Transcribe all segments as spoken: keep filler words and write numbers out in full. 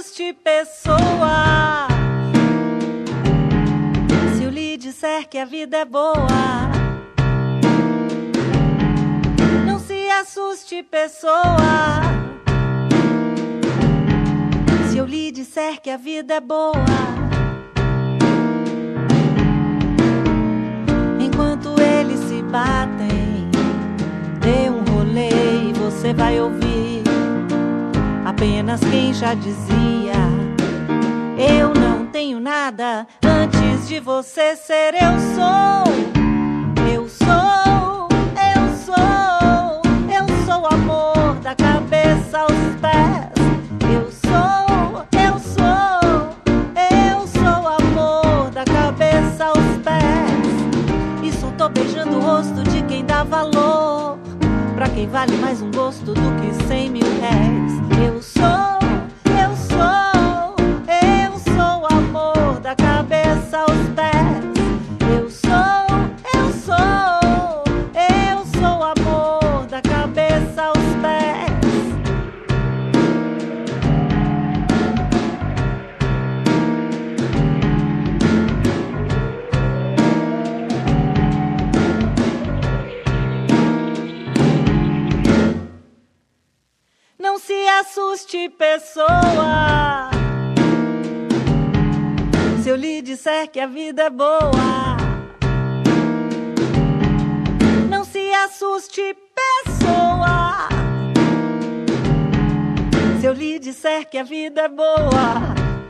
assuste, pessoa. Se eu lhe disser que a vida é boa, não se assuste, pessoa. Se eu lhe disser que a vida é boa, enquanto eles se batem, dê um rolê e você vai ouvir apenas quem já dizia: eu não tenho nada. Antes de você ser, eu sou. Eu sou, eu sou, eu sou amor da cabeça aos pés. Eu sou, eu sou, eu sou amor da cabeça aos pés. E só tô beijando o rosto de quem dá valor, pra quem vale mais um gosto do que cem mil réis. Eu sou, eu sou, eu sou amor da cabeça aos pés. Eu sou, eu sou, eu sou amor da cabeça aos pés. Não se assuste, pessoa. Se eu lhe disser que a vida é boa, não se assuste, pessoa. Se eu lhe disser que a vida é boa,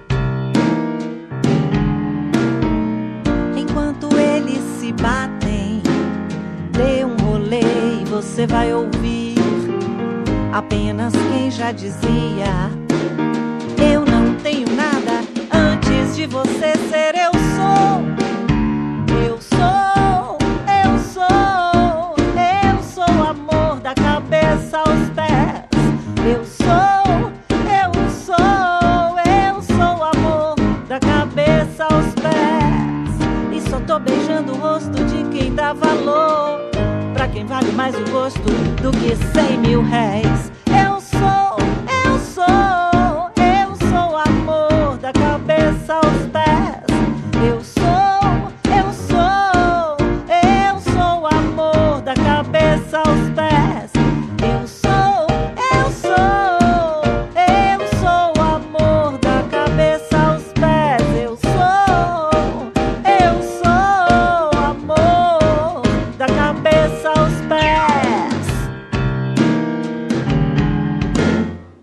enquanto eles se batem, dê um rolê e você vai ouvir apenas quem já dizia: eu não tenho nada. Antes de você ser, eu sou. Eu sou, eu sou, eu sou amor da cabeça aos pés. Eu sou, eu sou, eu sou amor da cabeça aos pés. E só tô beijando o rosto de quem dá valor, pra quem vale mais o gosto do que cem mil réis.